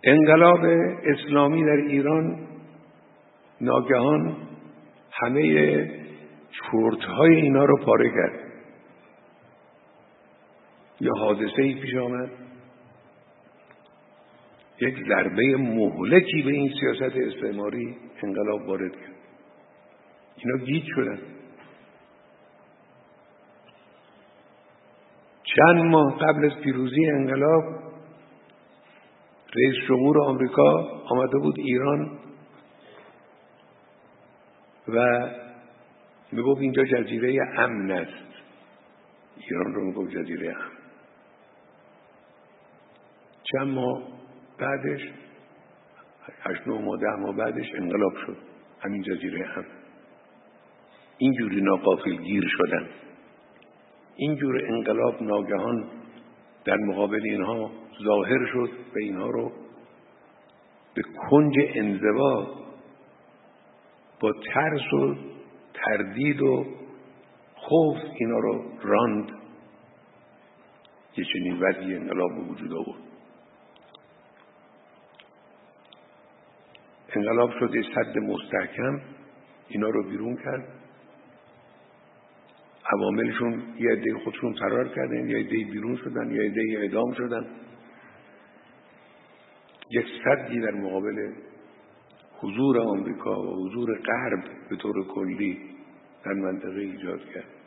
انقلاب اسلامی در ایران ناگهان همه چرت‌های اینا رو پاره کرد. یه حادثه‌ای پیش آمد، یک ضربه مهلکی به این سیاست استعماری انقلاب وارد کرد. اینا گیج شدن. چند ماه قبل از پیروزی انقلاب رئیس جمهور آمریکا آمده بود ایران و میگفت اینجا جزیره امن است. ایران رو میگفت جزیره امن. چند ماه بعدش 8-9 ماه 10 ماه بعدش انقلاب شد. همین جزیره امن. اینجوری ناغافلگیر شدن. اینجور انقلاب ناگهان در مقابل اینها ظاهر شد و اینها رو به کنج انزوا با ترس و تردید و خوف اینا رو راند. یه چنین وضعی انقلاب به وجود آورد. انقلاب شد یه سد مستحکم اینا رو بیرون کرد. عواملشون یه عده خودشون فرار کردن، یه عده بیرون شدن، یه عده اعدام شدن. یک سدی در مقابل حضور آمریکا و حضور غرب به طور کلی در منطقه ایجاد کرد.